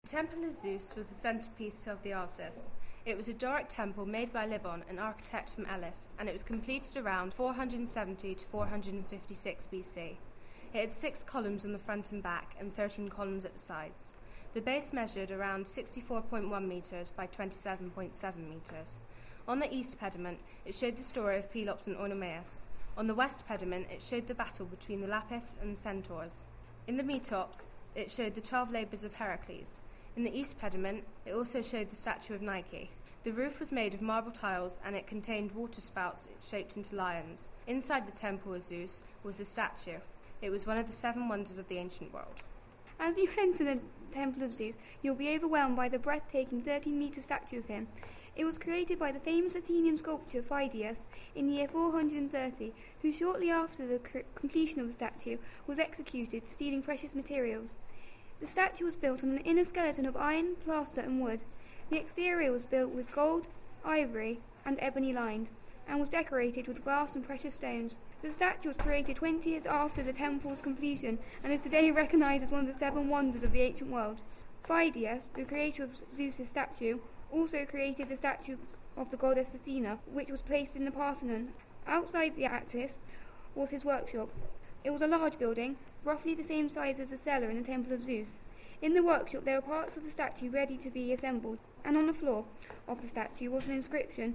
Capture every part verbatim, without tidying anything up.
Temple of Zeus was the centrepiece of the Artis. It was a Doric temple made by Libon, an architect from Elis, and it was completed around four hundred seventy to four hundred fifty-six B C. It had six columns on the front and back and thirteen columns at the sides. The base measured around sixty-four point one metres by twenty-seven point seven metres. On the east pediment, it showed the story of Pelops and Oenomaus. On the west pediment, it showed the battle between the Lapiths and the Centaurs. In the Metops, it showed the twelve labours of Heracles. In the east pediment, it also showed the statue of Nike. The roof was made of marble tiles and it contained water spouts shaped into lions. Inside the temple of Zeus was the statue. It was one of the seven wonders of the ancient world. As you enter the Temple of Zeus, you'll be overwhelmed by the breathtaking thirteen-metre statue of him. It was created by the famous Athenian sculptor Phidias in the year four hundred thirty, who shortly after the cr- completion of the statue was executed for stealing precious materials. The statue was built on an inner skeleton of iron, plaster and wood. The exterior was built with gold, ivory and ebony lined, and was decorated with glass and precious stones. The statue was created twenty years after the temple's completion and is today recognised as one of the seven wonders of the ancient world. Phidias, the creator of Zeus's statue, also created the statue of the goddess Athena, which was placed in the Parthenon. Outside the Actis was his workshop. It was a large building, roughly the same size as the cellar in the Temple of Zeus. In the workshop there were parts of the statue ready to be assembled, and on the floor of the statue was an inscription,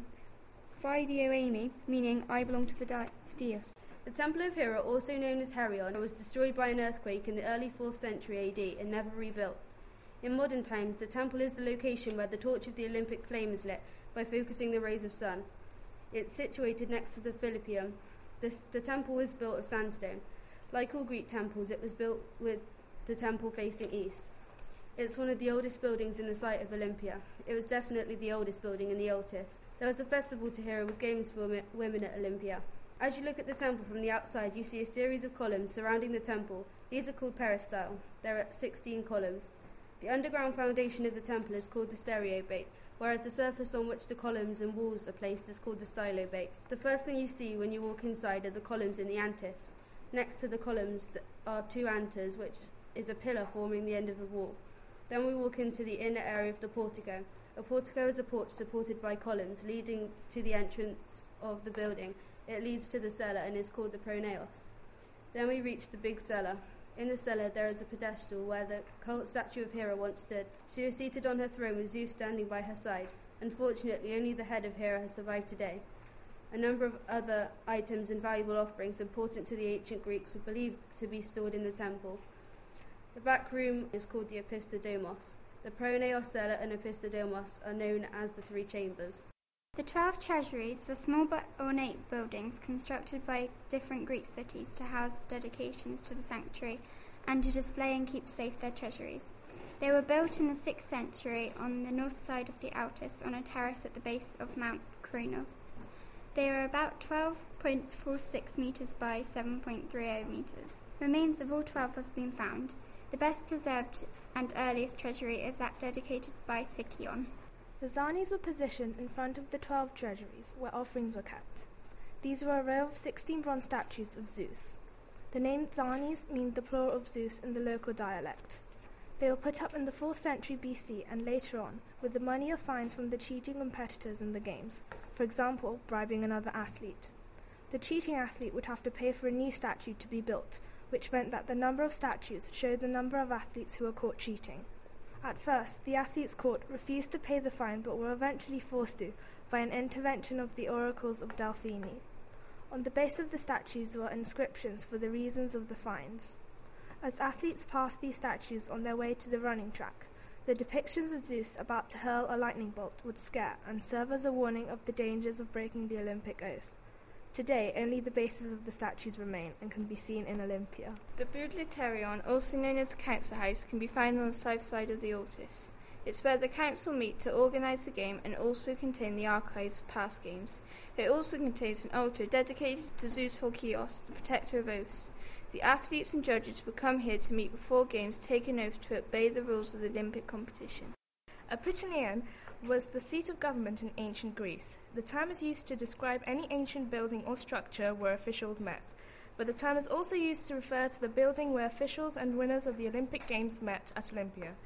Phidioami, meaning I belong to Phidias. The Temple of Hera, also known as Herion, was destroyed by an earthquake in the early fourth century A D and never rebuilt. In modern times, the temple is the location where the torch of the Olympic flame is lit by focusing the rays of sun. It's situated next to the Philippium. This, the temple was built of sandstone. Like all Greek temples, it was built with the temple facing east. It's one of the oldest buildings in the site of Olympia. It was definitely the oldest building in the Altis. There was a festival to Hera with games for women at Olympia. As you look at the temple from the outside, you see a series of columns surrounding the temple. These are called peristyle. There are sixteen columns. The underground foundation of the temple is called the stereobate, whereas the surface on which the columns and walls are placed is called the stylobate. The first thing you see when you walk inside are the columns in the antis. Next to the columns are two anthers, which is a pillar forming the end of a wall. Then we walk into the inner area of the portico. A portico is a porch supported by columns leading to the entrance of the building. It leads to the cellar and is called the pronaos. Then we reach the big cellar. In the cellar there is a pedestal where the cult statue of Hera once stood. She was seated on her throne with Zeus standing by her side. Unfortunately, only the head of Hera has survived today. A number of other items and valuable offerings important to the ancient Greeks were believed to be stored in the temple. The back room is called the Opisthedomos. The pronaos, cellar and Opisthedomos are known as the three chambers. The twelve treasuries were small but ornate buildings constructed by different Greek cities to house dedications to the sanctuary and to display and keep safe their treasuries. They were built in the sixth century on the north side of the Altis on a terrace at the base of Mount Kronos. They were about twelve point four six metres by seven point three zero metres. Remains of all twelve have been found. The best preserved and earliest treasury is that dedicated by Sicyon. The Zanis were positioned in front of the twelve treasuries, where offerings were kept. These were a row of sixteen bronze statues of Zeus. The name Zanis means the plural of Zeus in the local dialect. They were put up in the fourth century B C and later on, with the money or fines from the cheating competitors in the games, for example, bribing another athlete. The cheating athlete would have to pay for a new statue to be built, which meant that the number of statues showed the number of athletes who were caught cheating. At first, the athletes caught refused to pay the fine but were eventually forced to by an intervention of the oracles of Delphini. On the base of the statues were inscriptions for the reasons of the fines. As athletes passed these statues on their way to the running track, the depictions of Zeus about to hurl a lightning bolt would scare and serve as a warning of the dangers of breaking the Olympic oath. Today, only the bases of the statues remain and can be seen in Olympia. The Boudliterion, also known as the Council House, can be found on the south side of the Altis. It's where the council meet to organise the game and also contain the archives of past games. It also contains an altar dedicated to Zeus Horkios, the protector of oaths. The athletes and judges would come here to meet before games, take an oath to obey the rules of the Olympic competition. A Prytaneum was the seat of government in ancient Greece. The term is used to describe any ancient building or structure where officials met, but the term is also used to refer to the building where officials and winners of the Olympic Games met at Olympia.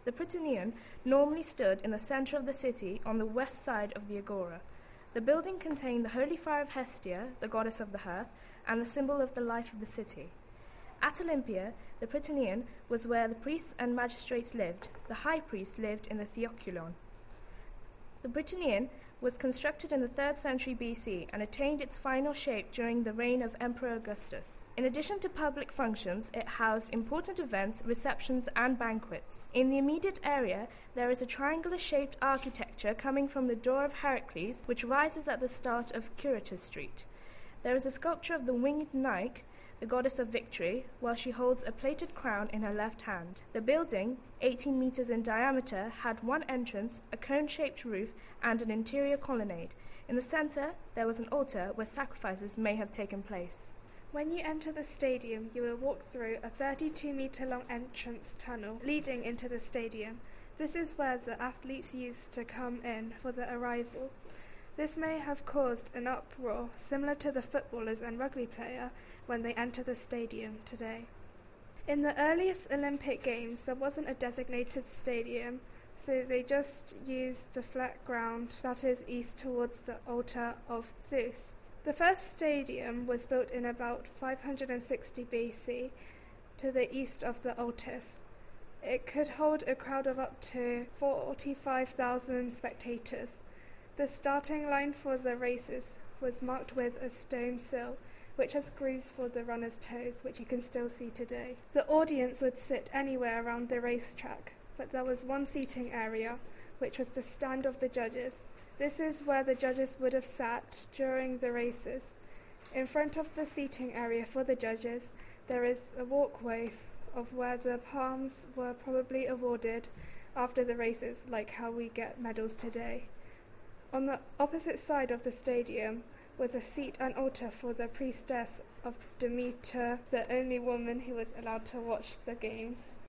The Prytaneum normally stood in the centre of the city on the west side of the agora. The building contained the holy fire of Hestia, the goddess of the hearth, and the symbol of the life of the city. At Olympia, the Prytaneum was where the priests and magistrates lived. The high priest lived in the Theoculon. The Prytaneum was constructed in the third century B C and attained its final shape during the reign of Emperor Augustus. In addition to public functions, it housed important events, receptions, and banquets. In the immediate area, there is a triangular-shaped architecture coming from the Door of Heracles, which rises at the start of Curator Street. There is a sculpture of the winged Nike, the goddess of victory, while she holds a plated crown in her left hand. The building, eighteen metres in diameter, had one entrance, a cone-shaped roof, and an interior colonnade. In the centre, there was an altar where sacrifices may have taken place. When you enter the stadium, you will walk through a thirty-two metre long entrance tunnel leading into the stadium. This is where the athletes used to come in for the arrival. This may have caused an uproar similar to the footballers and rugby player when they enter the stadium today. In the earliest Olympic Games, there wasn't a designated stadium, so they just used the flat ground that is east towards the altar of Zeus. The first stadium was built in about five hundred sixty B C to the east of the Altis. It could hold a crowd of up to forty-five thousand spectators. The starting line for the races was marked with a stone sill, which has grooves for the runners' toes, which you can still see today. The audience would sit anywhere around the racetrack, but there was one seating area, which was the stand of the judges. This is where the judges would have sat during the races. In front of the seating area for the judges, there is a walkway of where the palms were probably awarded after the races, like how we get medals today. On the opposite side of the stadium was a seat and altar for the priestess of Demeter, the only woman who was allowed to watch the games.